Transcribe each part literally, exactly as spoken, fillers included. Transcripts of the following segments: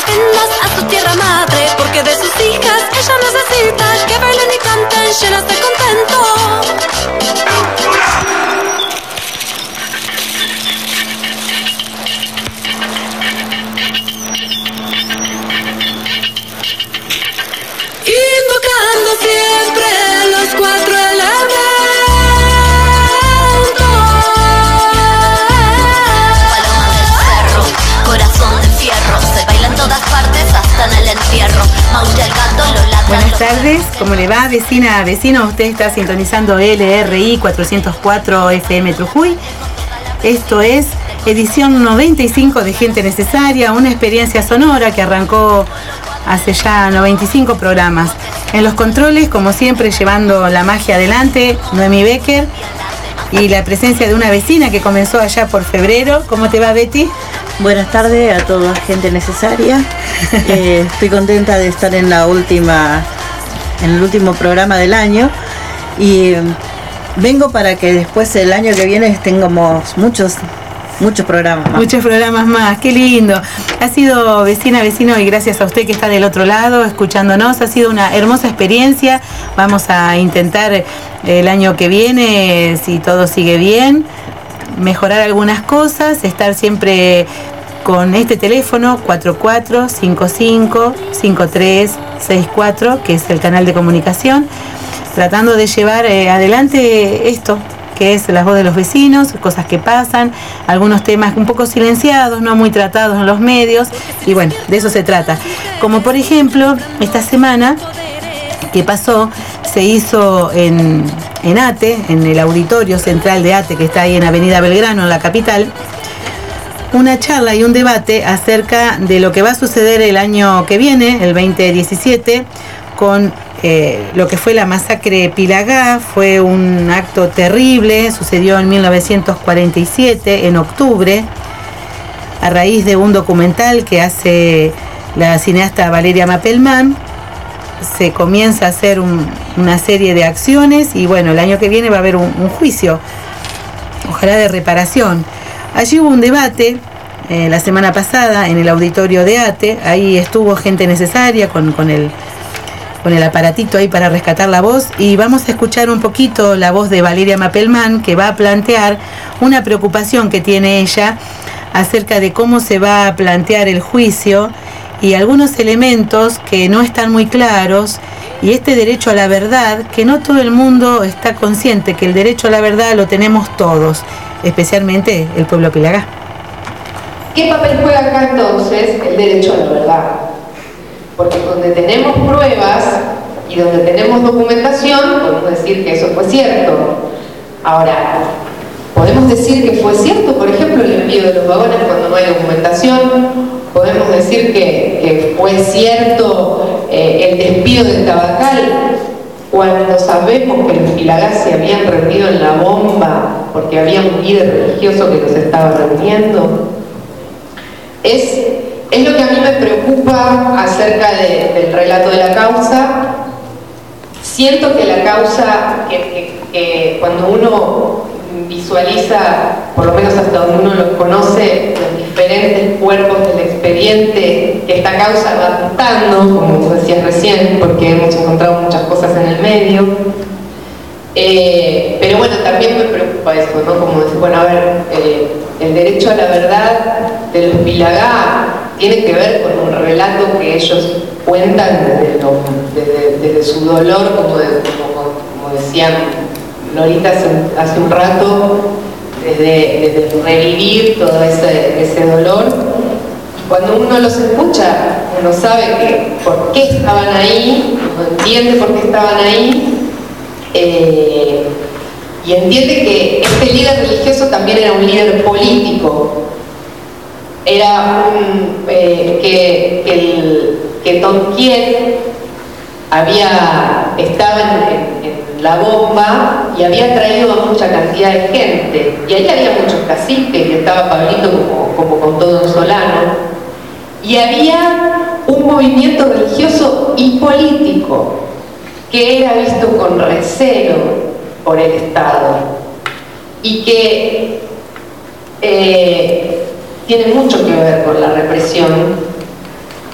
ofrendas a su tierra madre, porque de sus hijas ella necesita que bailen y canten llenas de contento. Invocando siempre los cuatro elementos. Paloma del cerro, corazón de fierro, se baila en todas partes hasta en el entierro. Maulla el gato, lo ladran. Buenas tardes, ¿cómo le va, vecina, vecino? Usted está sintonizando L R I cuatrocientos cuatro F M Trujuy. Esto es edición noventa y cinco de Gente Necesaria, una experiencia sonora que arrancó hace ya noventa y cinco programas. En los controles, como siempre, llevando la magia adelante, Noemi Becker, y la presencia de una vecina que comenzó allá por febrero. ¿Cómo te va, Betty? Buenas tardes a toda Gente Necesaria. Eh, estoy contenta de estar en la última, en el último programa del año, y eh, vengo para que después el año que viene tengamos muchos Muchos programas más. Muchos programas más, qué lindo. Ha sido, vecina, vecino, y gracias a usted que está del otro lado escuchándonos, ha sido una hermosa experiencia. Vamos a intentar el año que viene, si todo sigue bien, mejorar algunas cosas, estar siempre con este teléfono cuatro cuatro cinco cinco cinco tres seis cuatro, que es el canal de comunicación, tratando de llevar eh, adelante esto, que es la voz de los vecinos, cosas que pasan, algunos temas un poco silenciados, no muy tratados en los medios, y bueno, de eso se trata. Como por ejemplo, esta semana que pasó, se hizo en, en ATE, en el auditorio central de ATE, que está ahí en Avenida Belgrano, en la capital, una charla y un debate acerca de lo que va a suceder el año que viene, el veinte diecisiete, con Eh, lo que fue la masacre Pilagá. Fue un acto terrible, sucedió en mil novecientos cuarenta y siete, en octubre, a raíz de un documental que hace la cineasta Valeria Mappelman. Se comienza a hacer un, una serie de acciones, y bueno, el año que viene va a haber un, un juicio, ojalá de reparación. Allí hubo un debate eh, la semana pasada en el auditorio de ATE. Ahí estuvo Gente Necesaria con, con el con el aparatito ahí para rescatar la voz, y vamos a escuchar un poquito la voz de Valeria Mappelman, que va a plantear una preocupación que tiene ella acerca de cómo se va a plantear el juicio y algunos elementos que no están muy claros, y este derecho a la verdad, que no todo el mundo está consciente que el derecho a la verdad lo tenemos todos, especialmente el pueblo Pilagá. ¿Qué papel juega acá entonces el derecho a la verdad? Porque donde tenemos pruebas y donde tenemos documentación, podemos decir que eso fue cierto. Ahora, podemos decir que fue cierto, por ejemplo, el envío de los vagones cuando no hay documentación. Podemos decir que, que fue cierto eh, el despido del Tabacal, cuando sabemos que los Pilagá se habían reunido en la bomba porque había un líder religioso que los estaba reuniendo. Es... Es lo que a mí me preocupa acerca de, del relato de la causa. Siento que la causa, que, que, que cuando uno visualiza, por lo menos hasta donde uno lo conoce, los diferentes cuerpos del expediente, que esta causa va apuntando, como decías recién, porque hemos encontrado muchas cosas en el medio. Eh, pero bueno, también me preocupa eso, ¿no? Como decir, bueno, a ver, eh, el derecho a la verdad de los Pilagá tiene que ver con un relato que ellos cuentan desde, lo, desde, desde su dolor, como, de, como, como decían Lorita hace, hace un rato, desde, desde revivir todo ese, ese dolor. Cuando uno los escucha, uno sabe que por qué estaban ahí, uno entiende por qué estaban ahí, eh, y entiende que este líder religioso también era un líder político. Era un, eh, que, que, el, que Tonquier había, estaba en, en, en la bomba y había traído a mucha cantidad de gente, y ahí había muchos caciques, y estaba Pablito como, como con todo un Solano, y había un movimiento religioso y político que era visto con recelo por el Estado, y que eh, tiene mucho que ver con la represión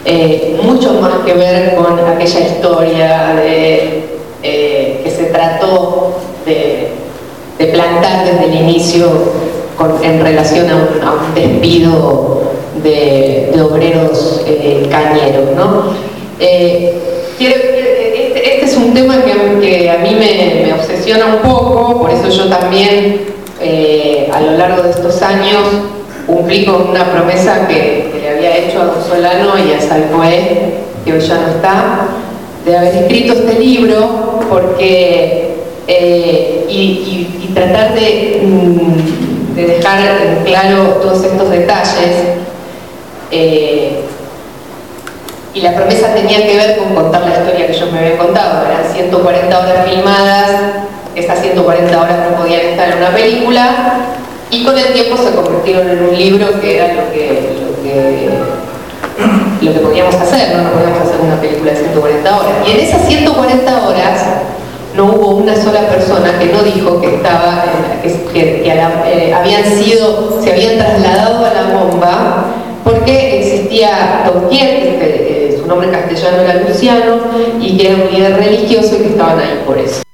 eh, mucho más que ver con aquella historia de, eh, que se trató de, de plantar desde el inicio con, en relación a un, a un despido de, de obreros eh, cañeros, ¿no? Eh, quiero, este, este es un tema que, que a mí me, me obsesiona un poco, por eso yo también eh, a lo largo de estos años cumplí con una promesa que, que le había hecho a don Solano y a Salcoé, que hoy ya no está, de haber escrito este libro, porque eh, y, y, y tratar de, de dejar en claro todos estos detalles. Eh, y la promesa tenía que ver con contar la historia que ellos me habían contado. Eran ciento cuarenta horas filmadas, esas ciento cuarenta horas no podían estar en una película, y con el tiempo se convirtieron en un libro que era lo que, lo que, lo que podíamos hacer, no, no podíamos hacer una película de ciento cuarenta horas. Y en esas ciento cuarenta horas no hubo una sola persona que no dijo que estaba, que, que, que a la, eh, habían sido, se habían trasladado a la bomba, porque existía Don Quier, que eh, su nombre castellano era Luciano, y que era un líder religioso y que estaban ahí por eso.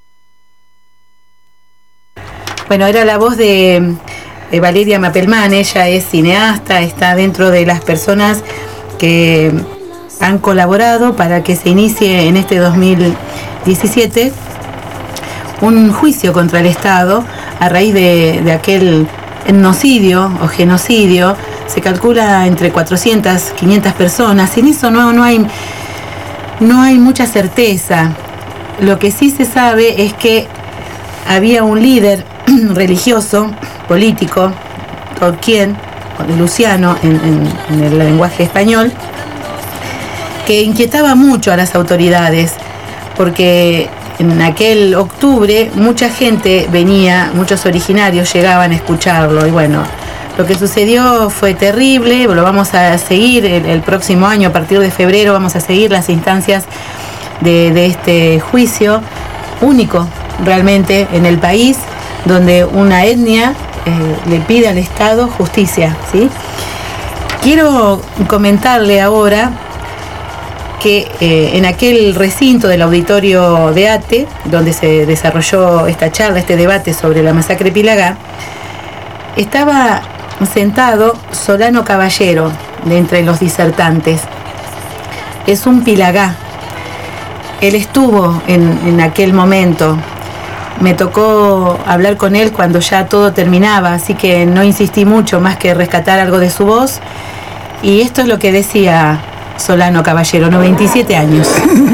Bueno, era la voz de, de Valeria Mappelman. Ella es cineasta, está dentro de las personas que han colaborado para que se inicie en este dos mil diecisiete un juicio contra el Estado a raíz de, de aquel etnocidio o genocidio. Se calcula entre cuatrocientas, quinientas personas. En eso no, no hay, no hay mucha certeza. Lo que sí se sabe es que había un líder religioso, político, Tolkien, Luciano en, en, en el lenguaje español, que inquietaba mucho a las autoridades, porque en aquel octubre mucha gente venía, muchos originarios llegaban a escucharlo, y bueno, lo que sucedió fue terrible. Lo vamos a seguir el, el próximo año, a partir de febrero, vamos a seguir las instancias de, de este juicio único realmente en el país, donde una etnia eh, le pide al Estado justicia, ¿sí? Quiero comentarle ahora que eh, en aquel recinto del auditorio de ATE, donde se desarrolló esta charla, este debate sobre la masacre Pilagá, estaba sentado Solano Caballero, de entre los disertantes. Es un Pilagá. Él estuvo en, en aquel momento. Me tocó hablar con él cuando ya todo terminaba, así que no insistí mucho, más que rescatar algo de su voz. Y esto es lo que decía Solano Caballero, noventa y siete años.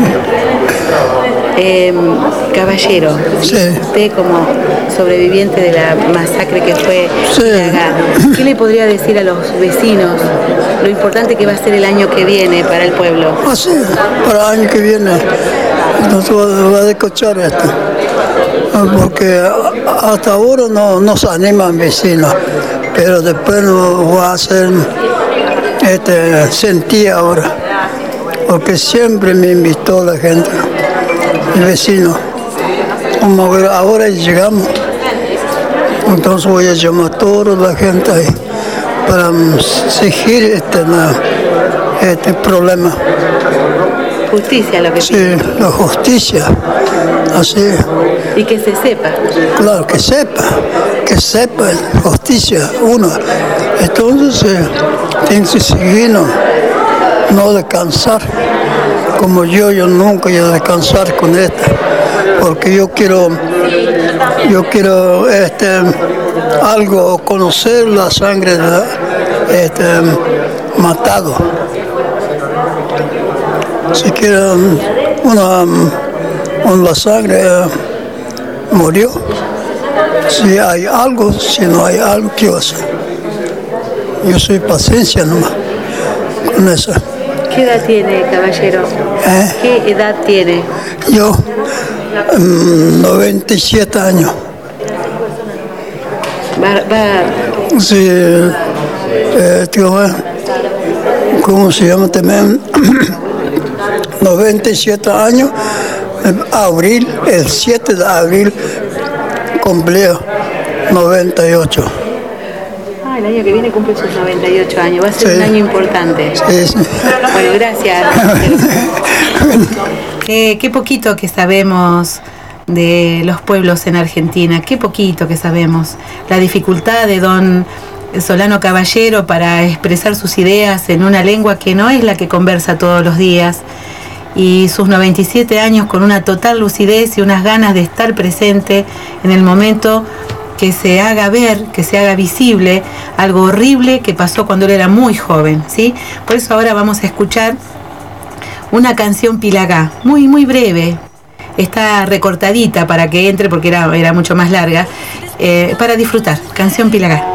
Eh, caballero, sí. Usted como sobreviviente de la masacre que fue sí. Pilagá, ¿qué le podría decir a los vecinos lo importante que va a ser el año que viene para el pueblo? Ah, sí, para el año que viene no se va a descochar esto, porque hasta ahora no, no se animan vecinos, pero después lo va a hacer este, sentir ahora, porque siempre me invitó la gente, el vecino. Como ahora llegamos, entonces voy a llamar a toda la gente ahí para seguir este, este problema. Justicia, lo que sí, la justicia, así. Y que se sepa. Claro, que sepa, que sepa, justicia, uno. Entonces, eh, tiene que seguir, no, no descansar. Como yo, yo nunca voy a descansar con esto, porque yo quiero, yo quiero este, algo, conocer la sangre de este, matado. Si quiere una, una sangre eh, murió. Si hay algo, si no hay algo, ¿qué va a hacer? Yo soy paciencia nomás con eso. ¿Qué edad tiene, caballero? ¿Eh? ¿Qué edad tiene? Yo, um, noventa y siete años. Va, va. Sí, eh, tío, ¿cómo se llama también? noventa y siete años, abril, el siete de abril, cumplió noventa y ocho. Ay, el año que viene cumple sus noventa y ocho años, va a ser sí. un año importante. Sí, sí. Bueno, gracias. qué, qué poquito que sabemos de los pueblos en Argentina, qué poquito que sabemos. La dificultad de don Solano Caballero para expresar sus ideas en una lengua que no es la que conversa todos los días, y sus noventa y siete años con una total lucidez y unas ganas de estar presente en el momento que se haga ver, que se haga visible algo horrible que pasó cuando él era muy joven, ¿sí? Por eso ahora vamos a escuchar una canción Pilagá, muy muy breve, está recortadita para que entre porque era, era mucho más larga, eh, para disfrutar, canción Pilagá.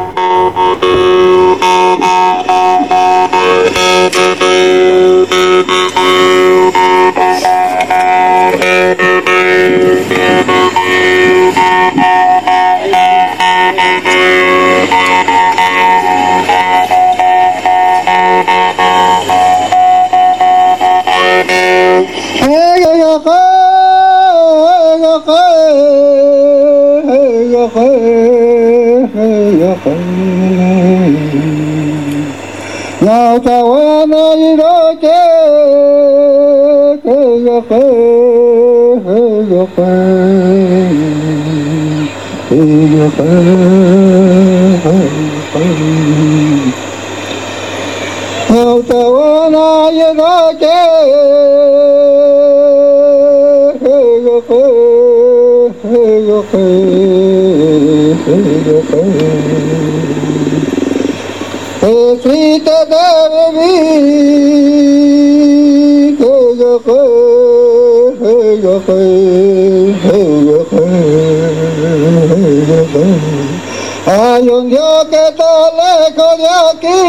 Hay un Dios que está lejos de aquí,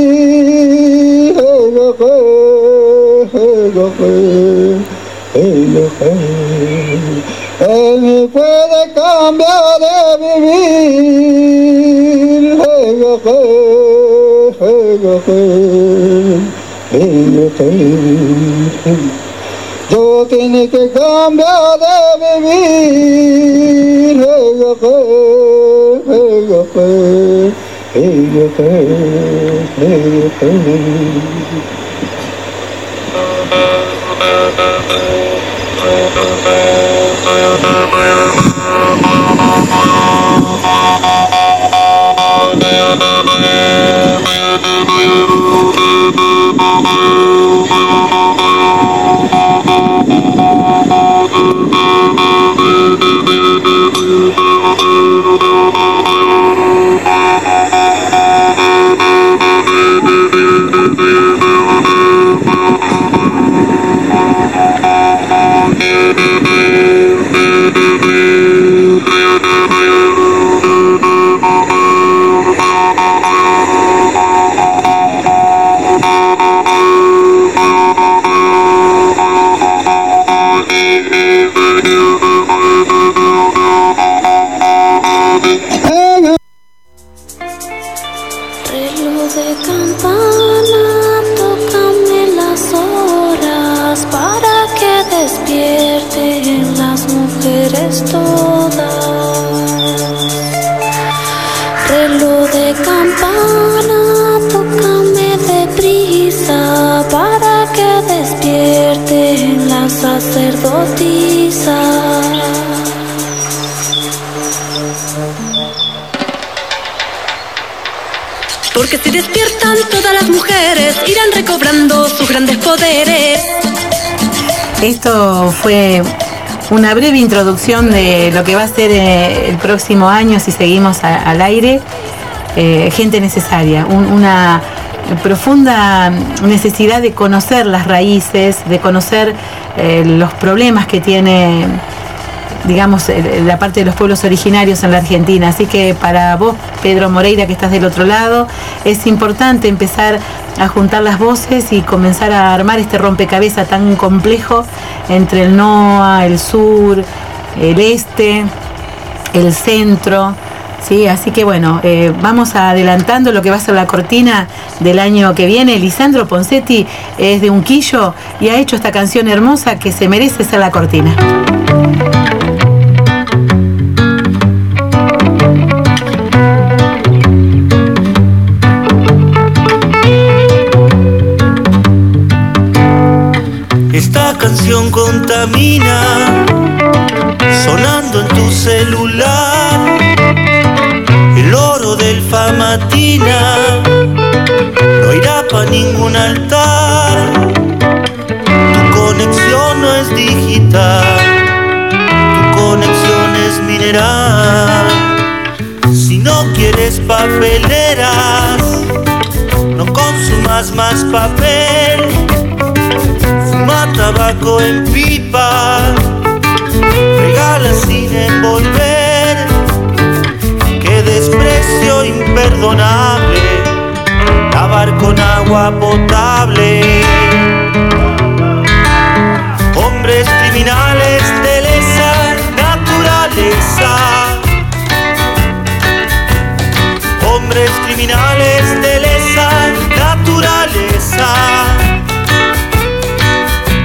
Él me puede cambiar de vivir, yo tengo que cambiar de vivir, sacerdotisa. Porque si despiertan todas las mujeres, irán recobrando sus grandes poderes. Esto fue una breve introducción de lo que va a ser eh, el próximo año si seguimos a, al aire. Eh, gente necesaria, un, una profunda necesidad de conocer las raíces, de conocer eh, los problemas que tiene, digamos, la parte de los pueblos originarios en la Argentina. Así que para vos, Pedro Moreira, que estás del otro lado, es importante empezar a juntar las voces y comenzar a armar este rompecabezas tan complejo entre el NOA, el sur, el este, el centro. Sí, así que bueno, eh, vamos adelantando lo que va a ser la cortina del año que viene. Lisandro Poncetti es de Unquillo y ha hecho esta canción hermosa que se merece ser la cortina. canción contamina, sonando en tu celular. El oro del Famatina no irá pa' ningún altar. Tu conexión no es digital, tu conexión es mineral. Si no quieres papeleras, no consumas más papel. Fuma tabaco en pipa, regala sin envolver. Qué desprecio imperdonable, lavar con agua potable.